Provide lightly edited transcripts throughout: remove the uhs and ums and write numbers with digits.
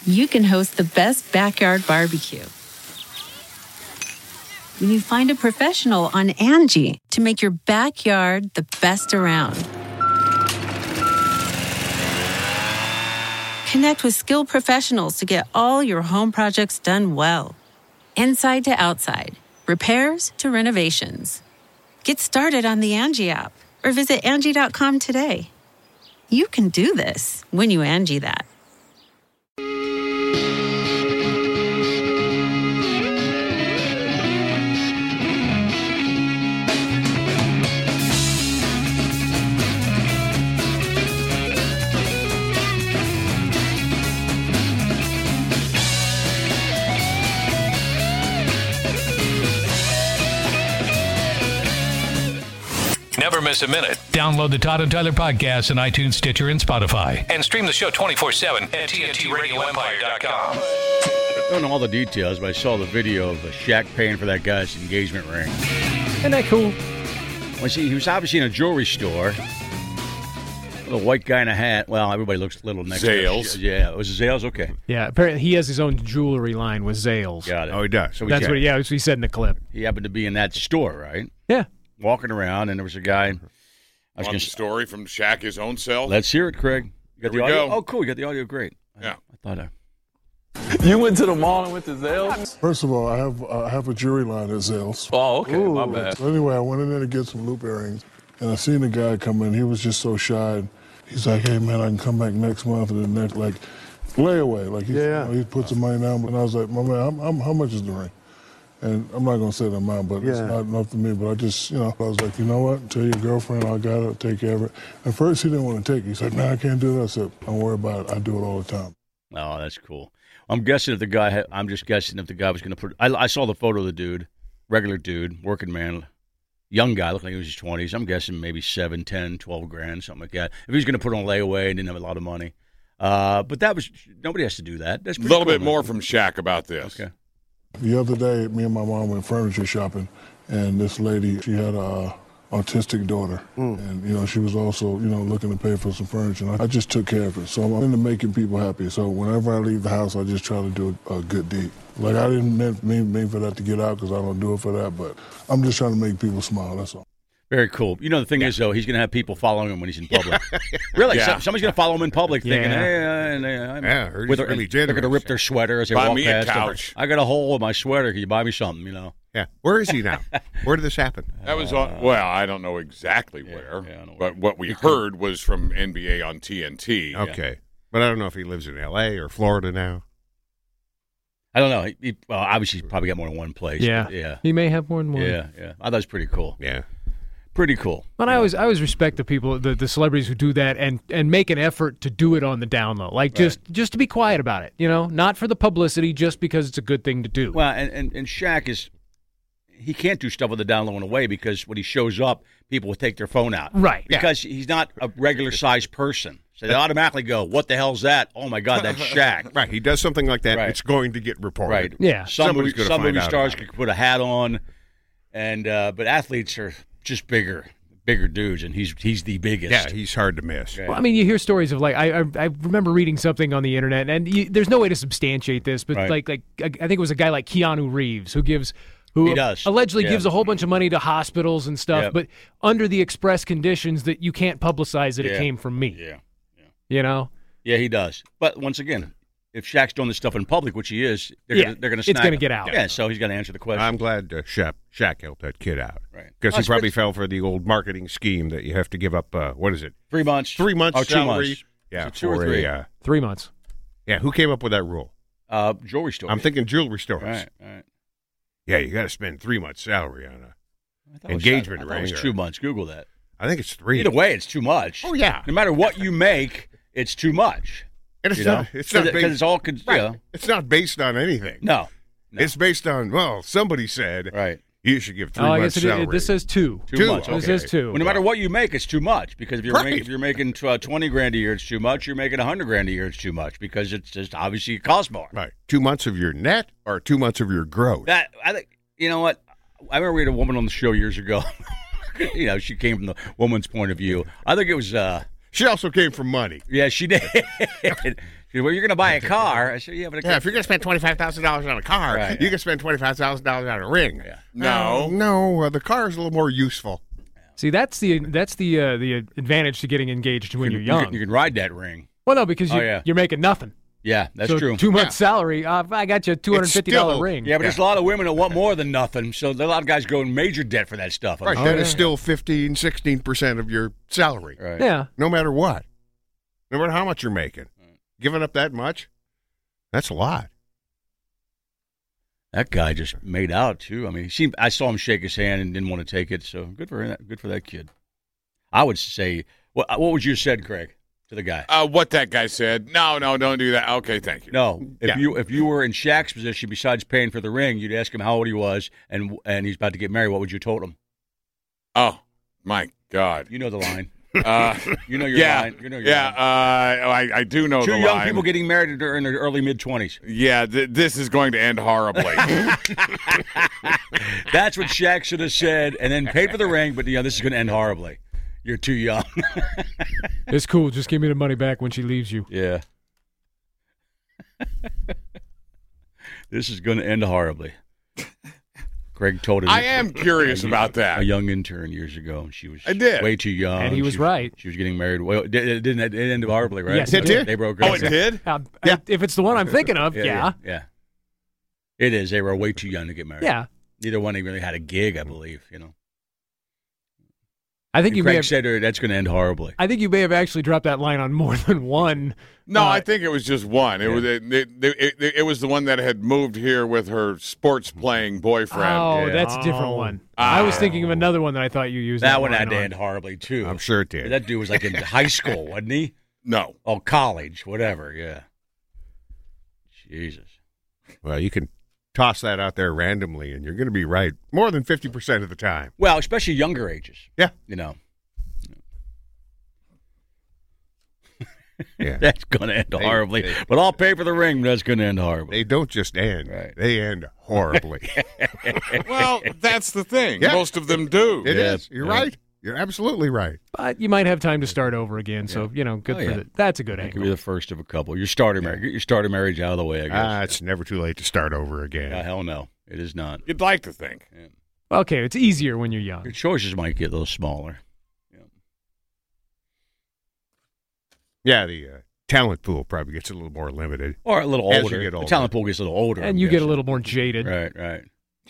you can host the best backyard barbecue. When you find a professional on Angie to make your backyard the best around. Connect with skilled professionals to get all your home projects done well. Inside to outside, repairs to renovations. Get started on the Angie app or visit Angie.com today. You can do this when you Angie that. Never miss a minute. Download the Todd and Tyler podcast on iTunes, Stitcher, and Spotify. And stream the show 24/7 at TNTRadioEmpire.com. I don't know all the details, but I saw the video of Shaq paying for that guy's engagement ring. Isn't that cool? Well, see, he was obviously in a jewelry store. A white guy in a hat. Well, everybody looks little next Zales. to him. Yeah, it was Zales? Okay. Yeah, apparently he has his own jewelry line with Zales. Got it. Oh, he does. So That's what he said in the clip. He happened to be in that store, right? Yeah. Walking around, and there was a guy. Want the story from Shaq, his own self? Let's hear it, Craig. You got Here the we audio? go. Oh, cool. You got the audio. Great. Yeah. I thought You went to the mall and went to Zales? First of all, I have a jewelry line at Zales. Oh, okay. My bad. So anyway, I went in there to get some loop earrings, and I seen the guy come in. He was just so shy. And he's like, "Hey man, I can come back next month." And the next, like, layaway. Like he put some money down, and I was like, "My man, how much is the ring?" And I'm not gonna say the amount, but it's not enough to me. But I just, I was like, you know what? Tell your girlfriend I got it. Take care of it. At first, he didn't want to take it. He said, "No, I can't do that." I said, "Don't worry about it. I do it all the time." Oh, that's cool. I'm guessing if the guy. I'm just guessing if the guy was going to put. I saw the photo of the dude, regular dude, working man, young guy, looked like he was in his 20s. I'm guessing maybe 7, 10, 12 grand, something like that. If he was going to put on layaway and didn't have a lot of money, but that was nobody has to do that. That's a little bit more from Shaq about this. Okay. The other day, me and my mom went furniture shopping, and this lady, she had a autistic daughter, and she was also looking to pay for some furniture. And I just took care of it. So I'm into making people happy. So whenever I leave the house, I just try to do a good deed. Like I didn't mean for that to get out because I don't do it for that, but I'm just trying to make people smile. That's all. Very cool. The thing is, though, he's going to have people following him when he's in public. Really? Yeah. Somebody's going to follow him in public thinking, they're going to rip their sweater as they walk past him. I got a hole in my sweater. Can you buy me something, Yeah. Where is he now? Where did this happen? That was on, I don't know exactly where, but what we heard was from NBA on TNT. Okay. Yeah. But I don't know if he lives in L.A. or Florida now. I don't know. Obviously, he's probably got more than one place. Yeah. He may have more than one. Yeah. I thought it was pretty cool. Yeah. Pretty cool. But I always respect the people, the celebrities who do that and make an effort to do it on the down low. Like just to be quiet about it, not for the publicity, just because it's a good thing to do. Well, and Shaq he can't do stuff with the down low in a way because when he shows up, people will take their phone out. Right. Because he's not a regular sized person. So they automatically go, what the hell's that? Oh, my God, that's Shaq. Right. He does something like that, it's going to get reported. Right. Yeah. Some movie stars could put a hat on, and but athletes are just bigger dudes, and he's the biggest. Yeah, he's hard to miss. Okay. Well, I mean, you hear stories of like I remember reading something on the internet, and there's no way to substantiate this, but like I think it was a guy like Keanu Reeves who allegedly gives a whole bunch of money to hospitals and stuff, but under the express conditions that you can't publicize that it came from me. Yeah. Yeah, he does. But once again, if Shaq's doing this stuff in public, which he is, they're going to snag it's going to him. get out. Yeah, so he's got to answer the question. I'm glad Shaq helped that kid out. Right. Because he probably fell for the old marketing scheme that you have to give up, what is it? 3 months. 3 months or 2 salary. months. Yeah, so 2 or 3. 3 months. Yeah, who came up with that rule? Jewelry stores. I'm thinking jewelry stores. Right. Yeah, you got to spend 3 months salary on a engagement ring. It was 2 months. Google that. I think it's 3. Either way, it's too much. Oh, yeah. No matter what you make, it's too much. And it's not because it's all it's not based on anything. No. It's based on somebody said you should give 3 months salary. This says 2. 2 months. This says 2. Well, no matter what you make, it's too much because if you're making 20 grand a year, it's too much. You're making 100 grand a year, it's too much because it's just obviously it costs more. Right. 2 months of your net or 2 months of your gross. That I think you know what I remember we had a woman on the show years ago. She came from the woman's point of view. I think it was. She also came from money. Yeah, she did. Well, you're going to buy a car. I said, yeah, but if you're going to spend $25,000 on a car, right, you can spend $25,000 on a ring. Yeah. No, the car is a little more useful. See, that's the advantage to getting engaged when you're young. You can ride that ring. Well, no, because you're making nothing. Yeah, that's true. 2 months' salary, I got you a $250 ring. Yeah, but there's a lot of women that want more than nothing, so a lot of guys go in major debt for that stuff. Right, that is still 15, 16% of your salary. Right. Yeah. No matter what. No matter how much you're making. Giving up that much, that's a lot. That guy just made out, too. I mean, I saw him shake his hand and didn't want to take it, so good for him. Good for that kid. I would say, what would you have said, Craig, to the guy? What that guy said. No, don't do that. Okay, thank you. No, if you were in Shaq's position, besides paying for the ring, you'd ask him how old he was, and he's about to get married. What would you have told him? Oh, my God. You know the line. You know your line. You know your line. I do know the line. Two young people getting married in their early mid-20s. Yeah, this is going to end horribly. That's what Shaq should have said, and then paid for the ring. But this is going to end horribly. You're too young. It's cool. Just give me the money back when she leaves you. Yeah. This is going to end horribly. Greg told him. I am curious about that. A young intern years ago, and she was way too young. And he was right. She was getting married. Well, it ended horribly, right? Yes, it did. They broke up. Oh, it did? Yeah. If it's the one I'm thinking of, yeah. It is. They were way too young to get married. Yeah. Neither one really had a gig, I believe, I think Craig said that's going to end horribly. I think you may have actually dropped that line on more than one. No, I think it was just one. It was the one that had moved here with her sports playing boyfriend. Oh, that's a different one. I was thinking of another one that I thought you used. That one had to end horribly too. I'm sure it did. That dude was like in high school, wasn't he? No. Oh, college, whatever. Yeah. Jesus. Well, you can toss that out there randomly, and you're going to be right more than 50% of the time. Well, especially younger ages. Yeah. Yeah. That's going to end horribly. But I'll pay for the ring, but that's going to end horribly. They don't just end. Right. They end horribly. Well, that's the thing. Yeah. Most of them do. It is. You're right. You're absolutely right. But you might have time to start over again, so, good for that. That's a good angle. Could be the first of a couple. Your starter marriage. Get your starter marriage out of the way, I guess. It's never too late to start over again. Hell no. It is not. You'd like to think. Yeah. Okay, it's easier when you're young. Your choices might get a little smaller. Yeah, the talent pool probably gets a little more limited. Or a little older. As you get older. The talent pool gets a little older. And you get a little more jaded. Right.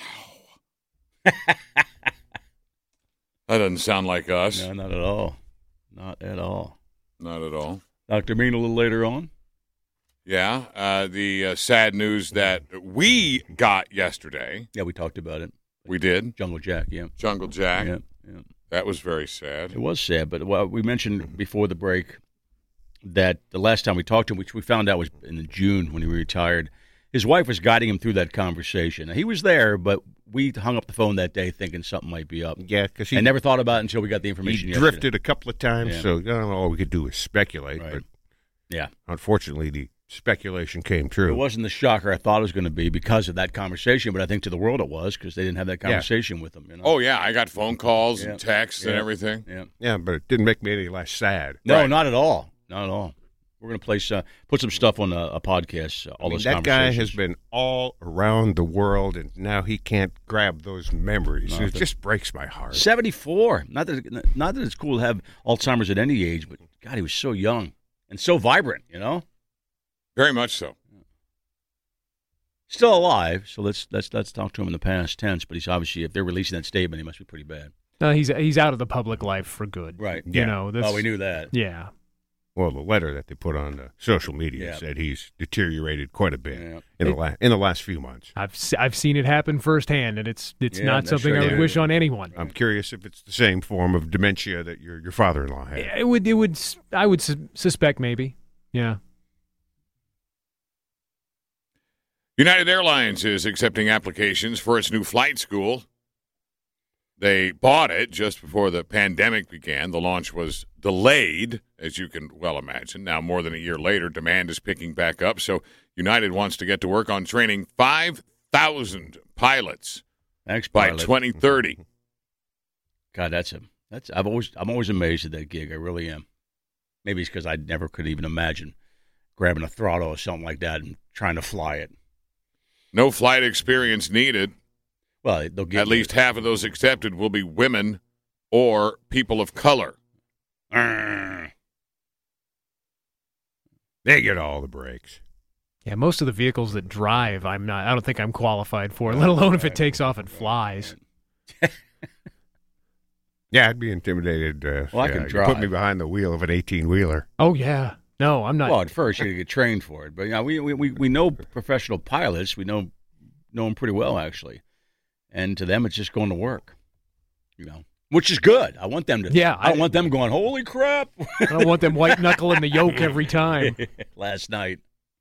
That doesn't sound like us. No, not at all. Not at all. Not at all. Dr. Mean a little later on. Yeah, the sad news that we got yesterday. Yeah, we talked about it. We did? Jungle Jack, yeah. Jungle Jack. Yeah. That was very sad. It was sad, but we mentioned before the break that the last time we talked to him, which we found out was in June when he retired, his wife was guiding him through that conversation. He was there, but we hung up the phone that day thinking something might be up. Yeah, because I never thought about it until we got the information yesterday. Drifted a couple of times, so all we could do was speculate. Right. But yeah, unfortunately, the speculation came true. It wasn't the shocker I thought it was going to be because of that conversation, but I think to the world it was because they didn't have that conversation with him. Oh, yeah, I got phone calls and texts and everything. Yeah, but it didn't make me any less sad. No, not at all. Not at all. We're going to put some stuff on a podcast. That guy has been all around the world, and now he can't grab those memories. It just breaks my heart. 74. Not that it's cool to have Alzheimer's at any age, but God, he was so young and so vibrant. Very much so. Still alive, so let's talk to him in the past tense. But he's obviously, if they're releasing that statement, he must be pretty bad. No, he's out of the public life for good. Right. Yeah. We knew that. Yeah. Well, the letter that they put on social media said he's deteriorated quite a bit in the last few months. I've seen it happen firsthand, and it's not something I would wish on anyone. I'm curious if it's the same form of dementia that your father-in-law had. It would. I would suspect maybe. Yeah. United Airlines is accepting applications for its new flight school. They bought it just before the pandemic began. The launch was delayed, as you can well imagine. Now, more than a year later, demand is picking back up. So United wants to get to work on training 5,000 pilots by 2030. God, I'm always amazed at that gig. I really am. Maybe it's because I never could even imagine grabbing a throttle or something like that and trying to fly it. No flight experience needed. Well, they'll get at least half of those accepted will be women or people of color. They get all the breaks. Yeah, most of the vehicles that drive, I don't think I'm qualified for, let alone if it takes off and flies. Yeah, I'd be intimidated. I can drive. Put me behind the wheel of an 18-wheeler. Oh, yeah. No, I'm not. Well, at first you got to get trained for it, but we know professional pilots. We know them pretty well, actually, and to them it's just going to work, which is good. I want them to. Yeah, I don't want them going, holy crap! I don't want them white knuckling the yoke every time. Last night.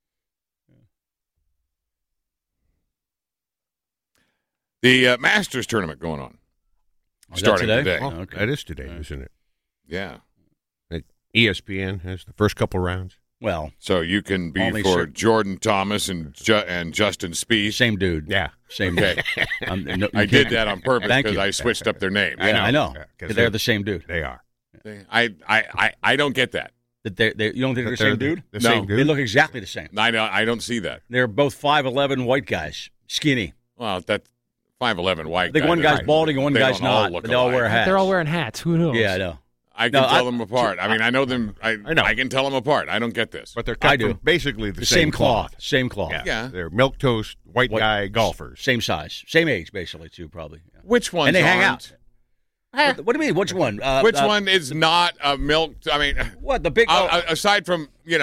The Masters tournament going on. Starting today. Oh, okay. That is today, isn't it? Yeah. ESPN has the first couple rounds. Well, so you can be for Jordan Thomas and Justin Spieth. Same dude. Yeah. Same dude. I did that on purpose because I switched up their names. I know. They're the same dude. They are. I don't get that. You don't think they're the same dude? No. Same dude? They look exactly the same. I don't see that. They're both 5'11" white guys, skinny. Well, that's 5'11" white. I think one guy's balding and one guy's not. They all wear hats. They're all wearing hats. Who knows? Yeah, I know. I can tell them apart. I mean, I know them. I know. I can tell them apart. I don't get this. But they're cut from basically the same cloth. Same cloth. Yeah. They're milquetoast white guy golfers. Same size. Same age, basically, too, probably. Yeah. Which ones and they hang aren't? out. What do you mean? Which one? Which one is not a milk? I mean, what the big? Aside from who's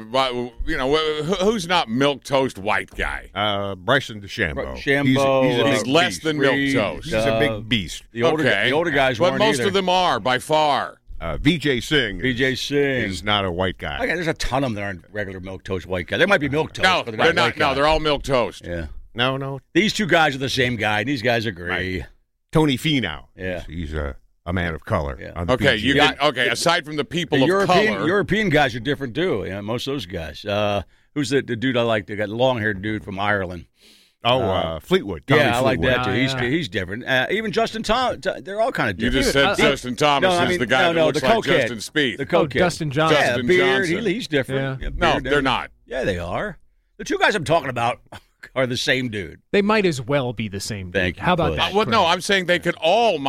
not milk toast white guy? Bryson DeChambeau. He's less than milk toast. He's a big beast. The older guys, but most of them are by far. Vijay Singh. Is not a white guy. Okay, there's a ton of them that aren't regular milk toast white guys. There might be milk toast. No, but they're not. No, they're all milk toast. Yeah. No. These two guys are the same guy, and these guys agree. Right. Tony Finau. Yeah. He's a man of color. Yeah. Okay, aside from the people of color. European guys are different, too. Yeah, most of those guys. Who's the dude I like? They got long-haired dude from Ireland. Fleetwood. Tommy Fleetwood. I like that, too. He's different. Even Justin Thomas. They're all kind of different. You just said Justin Thomas is the guy that looks like Justin Spieth. The cokehead. Dustin Johnson. Justin beard. Johnson. He's different. Yeah. No, they're not. Yeah, they are. The two guys I'm talking about are the same dude. They might as well be the same dude. Thank you. How about that? No, I'm saying they could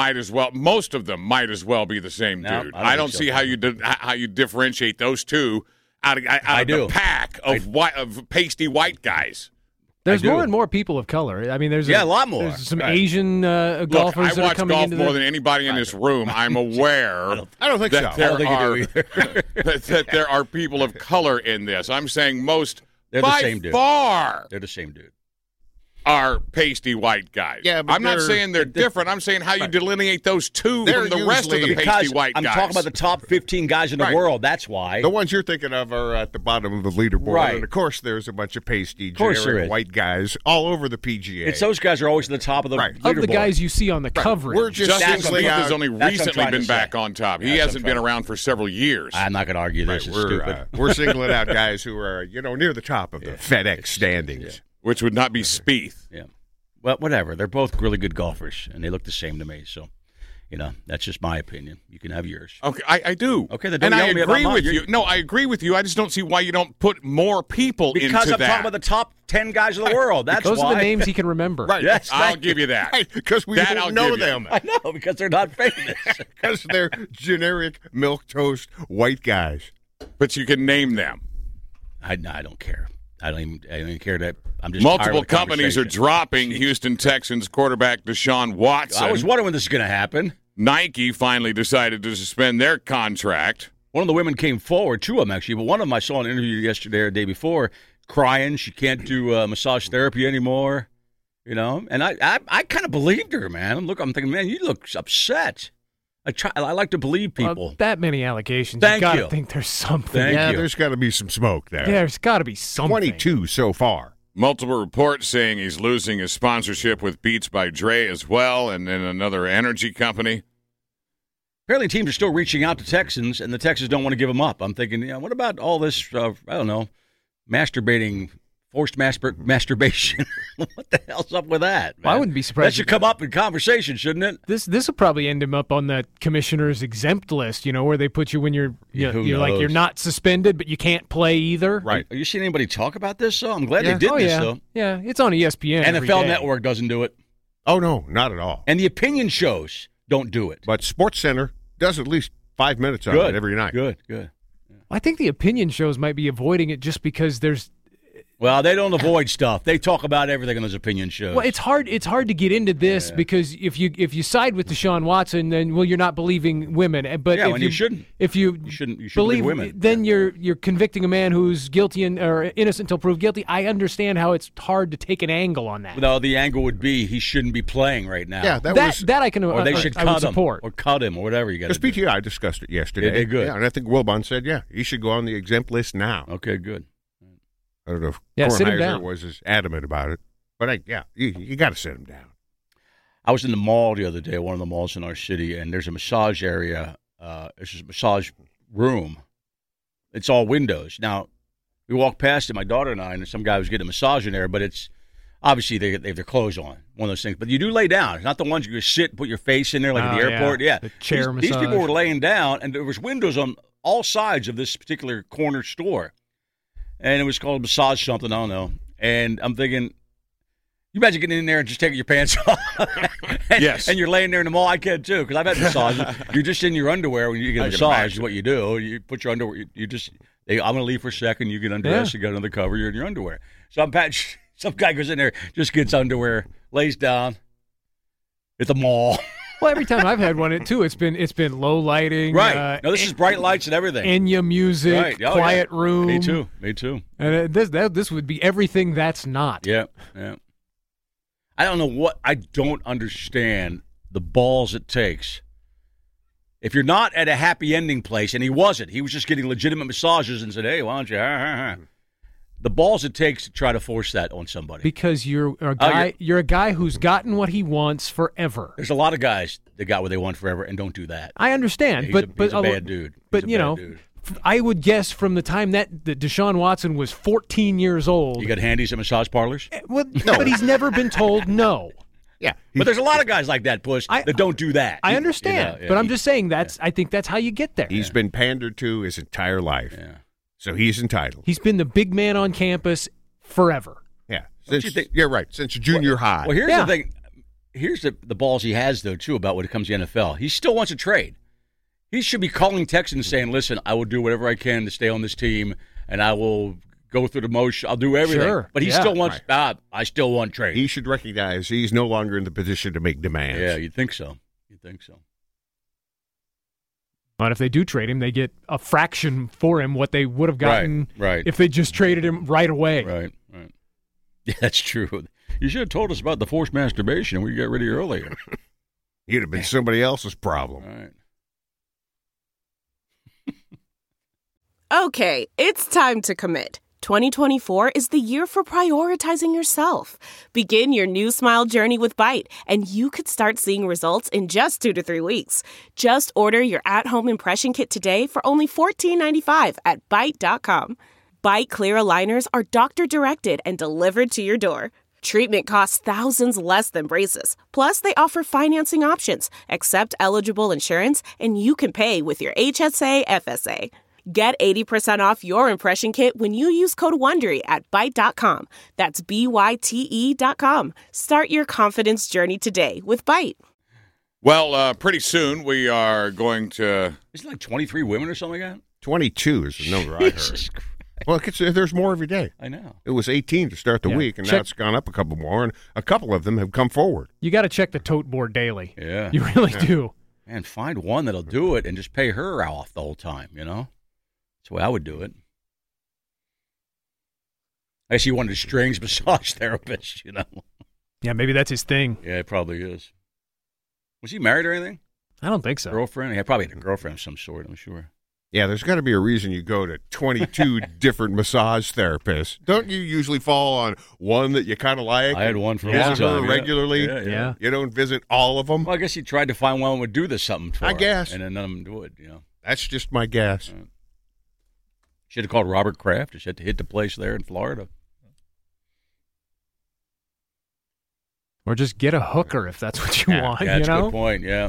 most of them might as well be the same dude. I don't see how you differentiate those two out of the pack of pasty white guys. There's more and more people of color. I mean, there's a lot more. There's some Asian golfers that are coming into I watch golf more than anybody in this room. I'm aware. I don't think that so. That there are people of color in this. I'm saying most. They're the same dude. Far. They're the same dude. Are pasty white guys. Yeah, but I'm not saying they're different. I'm saying how you delineate those two from the rest of the pasty white guys. I'm talking about the top 15 guys in the world. That's why. The ones you're thinking of are at the bottom of the leaderboard. Right. And, of course, there's a bunch of pasty, generic white guys all over the PGA. It's those guys are always at the top of the leaderboard. Of the guys you see on the coverage. We're just Justin Spieth has only recently been back on top. He hasn't been around for several years. I'm not going to argue this. It's stupid. We're singling out guys who are near the top of the FedEx standings. Which would not be Spieth. Yeah. Well, whatever. They're both really good golfers, and they look the same to me. So, that's just my opinion. You can have yours. Okay, I do. Okay, then and I agree with you. No, I agree with you. I just don't see why you don't put more people into that. Because I'm talking about the top 10 guys in the world. That's those why. Those are the names he can remember. Right. Yes, I'll give you that. Because we don't know them. I know, because they're not famous. Because they're generic milquetoast white guys. But you can name them. I don't care. I don't even care that I'm just multiple companies are dropping Houston Texans quarterback Deshaun Watson. I was wondering when this is going to happen. Nike finally decided to suspend their contract. One of the women came forward, two of them actually, but one of them I saw in an interview yesterday or the day before, crying she can't do massage therapy anymore. And I kind of believed her, man. I'm thinking, man, you look upset. I like to believe people. That many allegations. You got to think there's something. There's got to be some smoke there. There's got to be something. 22 so far. Multiple reports saying he's losing his sponsorship with Beats by Dre as well, and then another energy company. Apparently teams are still reaching out to Texans, and the Texans don't want to give them up. I'm thinking, what about all this, masturbating forced masturbation. What the hell's up with that, man? Well, I wouldn't be surprised. That should come up in conversation, shouldn't it? This will probably end him up on the commissioner's exempt list, where they put you when you're like you're not suspended, but you can't play either. Right. Are you seeing anybody talk about this, though? I'm glad they did this, though. Yeah, it's on ESPN. NFL Network doesn't do it. Oh, no, not at all. And the opinion shows don't do it. But SportsCenter does at least 5 minutes on it every night. Good. Yeah. I think the opinion shows might be avoiding it just because there's... Well, they don't avoid stuff. They talk about everything on those opinion shows. Well, it's hard to get into this because if you side with Deshaun Watson, then you're not believing women. But if you shouldn't. If you shouldn't believe women, then you're convicting a man who's guilty or innocent until proved guilty. I understand how it's hard to take an angle on that. No, the angle would be he shouldn't be playing right now. Yeah, that I can. Or they should cut him support. or cut him or whatever you got to do. Because PTI discussed it yesterday. They did good. Yeah, and I think Wilbon said, he should go on the exempt list now. Okay, good. I don't know if sit him Kornheiser down. was as adamant about it, but you got to sit him down. I was in the mall the other day, one of the malls in our city, and there's a massage area. There's a massage room. It's all windows. Now, we walked past it, my daughter and I, and some guy was getting a massage in there, but it's obviously they have their clothes on, one of those things. But you do lay down. It's not the ones you just sit and put your face in there like at the airport. Yeah. The chair These massage. people were laying down, and there was windows on all sides of this particular corner store. And it was called massage something, I don't know. And I'm thinking, you imagine getting in there and just taking your pants off. Yes. And you're laying there in the mall. I can too, because I've had massages. You're just in your underwear when you get a massage. Is what you do. You put your underwear. I'm going to leave for a second. You get undressed. You got another cover. You're in your underwear. So some guy goes in there, just gets underwear, lays down at the mall. Well, every time I've had one, it's been low lighting. Right. No, this is bright lights and everything. Enya music, right. quiet room. Me too. And this would be everything that's not. Yeah. I don't know I don't understand the balls it takes. If you're not at a happy ending place, and he wasn't, he was just getting legitimate massages and said, hey, why don't you? The balls it takes to try to force that on somebody. Because you're a guy. You're a guy who's gotten what he wants forever. There's a lot of guys that got what they want forever and don't do that. I understand, he's a bad dude. But I would guess from the time that Deshaun Watson was 14 years old, you got handies at massage parlors. Well, no, but he's never been told no. Yeah, but there's a lot of guys like that, Puss, that don't do that. I understand, but I'm just saying I think that's how you get there. He's been pandered to his entire life. Yeah. So he's entitled. He's been the big man on campus forever. Yeah. You're right. Since junior high. Well, here's the thing. Here's the balls he has, though, too, about when it comes to the NFL. He still wants a trade. He should be calling Texans saying, listen, I will do whatever I can to stay on this team, and I will go through the motion. I'll do everything. Sure. But he still wants, I still want trade. He should recognize he's no longer in the position to make demands. Yeah, you'd think so. But if they do trade him, they get a fraction for him what they would have gotten if they just traded him right away. Right. Yeah, that's true. You should have told us about the forced masturbation. We got ready earlier. You'd have been somebody else's problem. All right. Okay, it's time to commit. 2024 is the year for prioritizing yourself. Begin your new smile journey with Byte, and you could start seeing results in just 2 to 3 weeks. Just order your at-home impression kit today for only $14.95 at Byte.com. Byte Clear aligners are doctor-directed and delivered to your door. Treatment costs thousands less than braces. Plus, they offer financing options, accept eligible insurance, and you can pay with your HSA FSA. Get 80% off your impression kit when you use code WONDERY at Byte.com. That's BYTE.com. Start your confidence journey today with Byte. Well, pretty soon we are going to... Isn't it like 23 women or something like that? 22 is the number I heard. Well, there's more every day. I know. It was 18 to start the week, and now it's gone up a couple more, and a couple of them have come forward. You got to check the tote board daily. Yeah. You really do. And find one that'll do it and just pay her off the whole time, That's the way I would do it. I see one of the strings massage therapists, Yeah, maybe that's his thing. Yeah, it probably is. Was he married or anything? I don't think so. Girlfriend? Yeah, probably had a girlfriend of some sort, I'm sure. Yeah, there's got to be a reason you go to 22 different massage therapists. Don't you usually fall on one that you kind of like? I had one for a long time. Regularly? Yeah. You don't visit all of them? Well, I guess he tried to find one that would do this something for I her, guess. And then none of them would, That's just my guess. Should have called Robert Kraft. Just had to hit the place there in Florida. Or just get a hooker if that's what you want. Yeah, that's you know? a good point, yeah.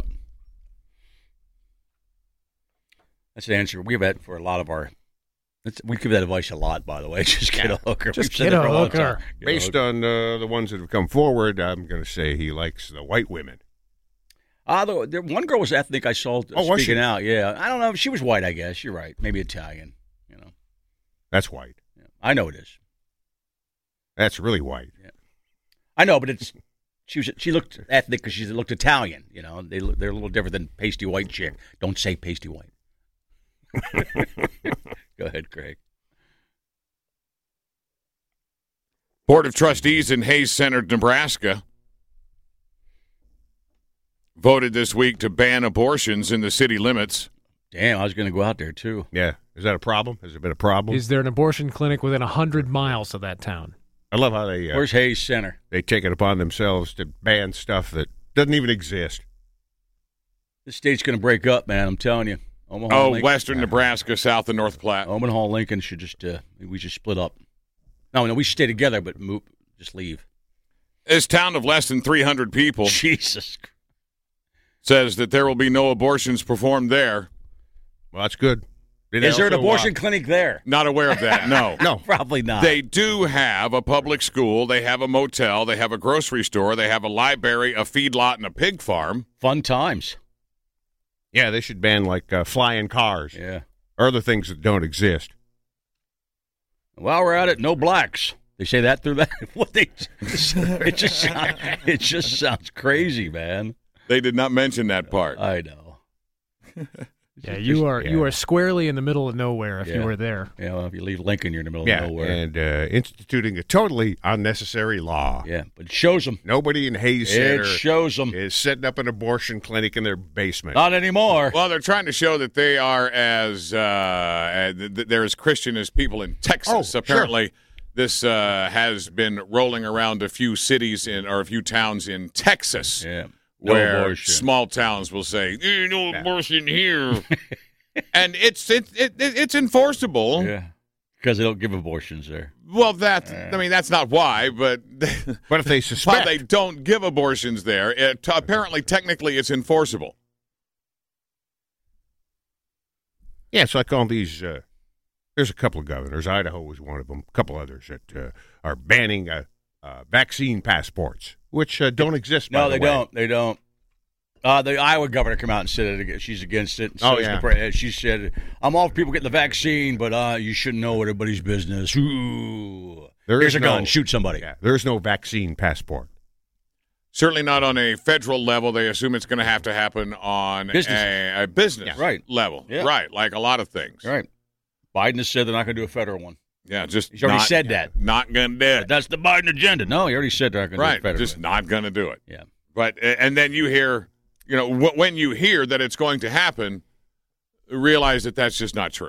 That's the answer. We have that for a lot of our... We give that advice a lot, by the way. Just get a hooker. Just get a hooker. Based on the ones that have come forward, I'm going to say he likes the white women. One girl was ethnic I saw speaking out. Yeah, I don't know. She was white, I guess. You're right. Maybe Italian. That's white. Yeah. I know it is. That's really white. Yeah. I know, but she looked ethnic because she looked Italian. They're a little different than pasty white chick. Don't say pasty white. Go ahead, Craig. Board of Trustees in Hayes Center, Nebraska, voted this week to ban abortions in the city limits. Damn, I was going to go out there, too. Yeah. Is that a problem? Has it been a problem? Is there an abortion clinic within 100 miles of that town? I love how they... Where's Hayes Center? They take it upon themselves to ban stuff that doesn't even exist. This state's going to break up, man. I'm telling you. Omaha, western Nebraska, south of North Platte. Omaha, Lincoln should just... we should split up. No, we should stay together, but just leave. This town of less than 300 people... Jesus. ...says that there will be no abortions performed there. Well, that's good. Is there an abortion clinic there? Not aware of that, no. No. Probably not. They do have a public school. They have a motel. They have a grocery store. They have a library, a feedlot, and a pig farm. Fun times. Yeah, they should ban, flying cars. Yeah. Or other things that don't exist. While we're at it, no blacks. They say that through that? It just sounds crazy, man. They did not mention that part. I know. Yeah, you are squarely in the middle of nowhere if you were there. Yeah, well, if you leave Lincoln, you're in the middle of nowhere. And instituting a totally unnecessary law. Yeah, but it shows them. Nobody in Hayes Center is setting up an abortion clinic in their basement. Not anymore. Well, they're trying to show that they are they're as Christian as people in Texas. Apparently, sure. This has been rolling around a few cities or a few towns in Texas. Yeah. Where small towns will say, no abortion here. And it's enforceable. Yeah. Because they don't give abortions there. Well, that's not why, but what if they suspect? Why they don't give abortions there, apparently, technically, it's enforceable. Yeah, it's like all these, there's a couple of governors, Idaho was one of them, a couple others that are banning vaccine passports. Which don't exist, by the way. No, they don't. The Iowa governor came out and said she's against it. So she said, I'm all for people getting the vaccine, but you shouldn't know everybody's business. Ooh. Here's a gun. Shoot somebody. Yeah, there's no vaccine passport. Certainly not on a federal level. They assume it's going to have to happen on a business level. Yeah. Right, like a lot of things. Right. Biden has said they're not going to do a federal one. Yeah, he's already said that. Not going to do it. That's the Biden agenda. No, he already said they're not going to do it federally. Just not going to do it. Yeah. But and then you hear, when you hear that it's going to happen, realize that that's just not true.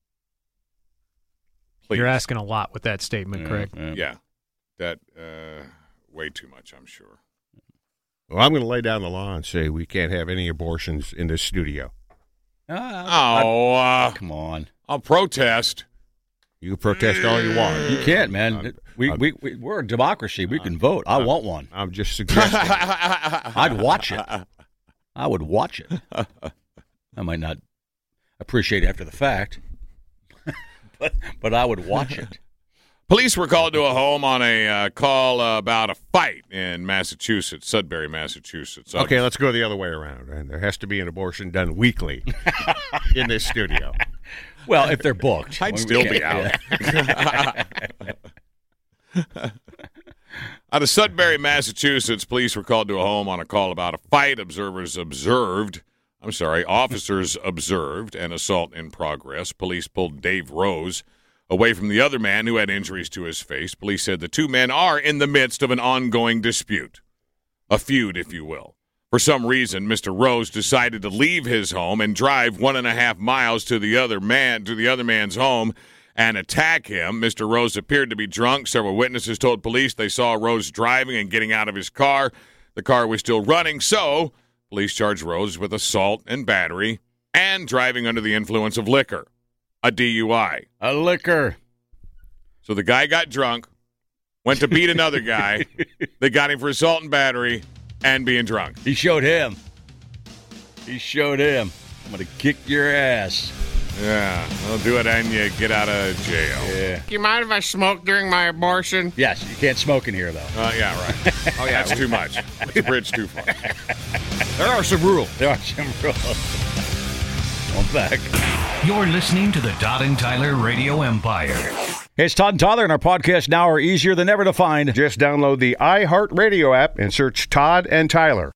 Please. You're asking a lot with that statement, Craig. Yeah. That way too much, I'm sure. Well, I'm going to lay down the law and say we can't have any abortions in this studio. Come on. I'll protest. You can protest all you want. You can't, man. We're a democracy. We can vote. I want one. I'm just suggesting. I'd watch it. I would watch it. I might not appreciate it after the fact, but I would watch it. Police were called to a home on a call about a fight in Massachusetts, Sudbury, Massachusetts. Okay, let's go the other way around. And there has to be an abortion done weekly in this studio. Well, if they're booked. I'd still be out. Out of Sudbury, Massachusetts, police were called to a home on a call about a fight. Officers observed an assault in progress. Police pulled Dave Rose away from the other man who had injuries to his face. Police said the two men are in the midst of an ongoing dispute, a feud, if you will. For some reason, Mr. Rose decided to leave his home and drive 1.5 miles to the other man's home and attack him. Mr. Rose appeared to be drunk. Several witnesses told police they saw Rose driving and getting out of his car. The car was still running, so police charged Rose with assault and battery and driving under the influence of liquor, a DUI. A liquor. So the guy got drunk, went to beat another guy. They got him for assault and battery and being drunk. He showed him. I'm going to kick your ass. Yeah, they'll do it and you get out of jail. Yeah. Do you mind if I smoke during my abortion? Yes, you can't smoke in here, though. Yeah, right. Oh, yeah, that's too much. It's a bridge too far. There are some rules. I'm back. You're listening to the Todd and Tyler Radio Empire. Hey, it's Todd and Tyler, and our podcasts now are easier than ever to find. Just download the iHeartRadio app and search Todd and Tyler.